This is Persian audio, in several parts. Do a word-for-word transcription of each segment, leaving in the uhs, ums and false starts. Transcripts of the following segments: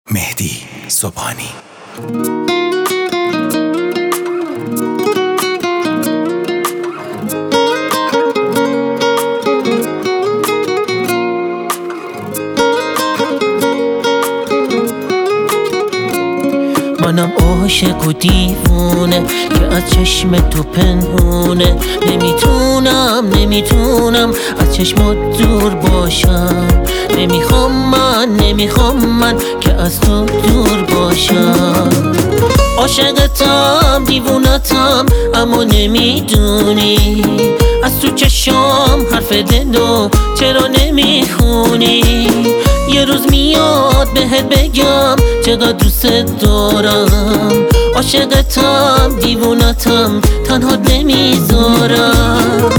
مهدی صبحانی. منم عاشق و دیوونه که از چشم تو پنهونه، نمیتونم نمیتونم از چشمات دور باشم. نمیخوام من نمیخوام من که از تو دور باشم. عاشقتم دیوونتم اما نمیدونی، از تو چشام حرف دلو چرا نمیخونی؟ یه روز میاد بهت بگم چقدر دوست دارم. عاشقتم دیوونتم تنها نمیذارم.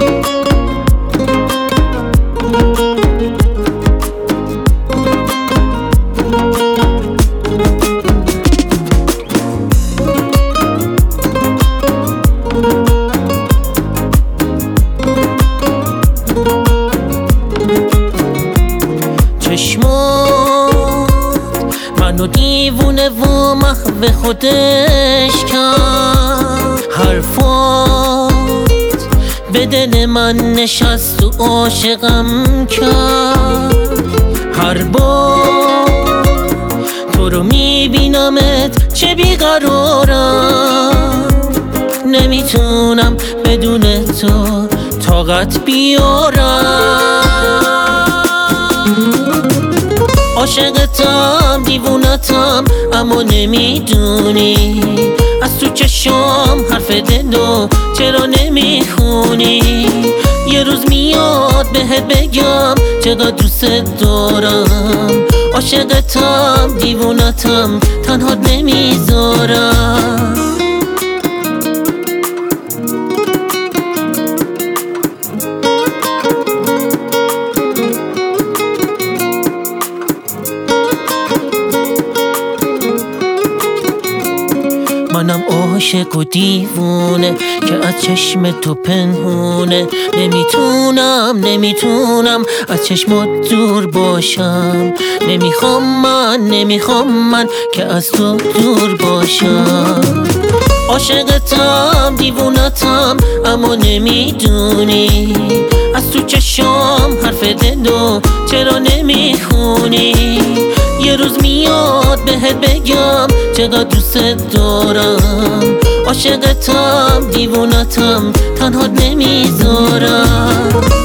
چشمات منو دیوونه و محو خودش کرد، حرفات به دل من نشست و عاشقم کرد. هر بار تو رو میبینمت چه بیقرارم، نمیتونم بدون تو طاقت بیارم. عاشقتم دیوونتم اما نمیدونی، از تو چشام حرف دلو چرا نمیخونی؟ یه روز میاد بهت بگم چقدر دوست دارم. عاشقتم دیوونتم تنها نمیذارم. منم عاشق و دیوونه که از چشم تو پنهونه، نمیتونم نمیتونم از چشمات دور باشم. نمیخوام من نمیخوام من که از تو دور باشم. عاشقتم دیوونتم اما نمیدونی، از تو چشام حرف دلو چرا نمیخونی؟ یه روز میاد بهت بگم چقدر دوست دارم. عاشقتم دیوونتم تنها نمیذارم.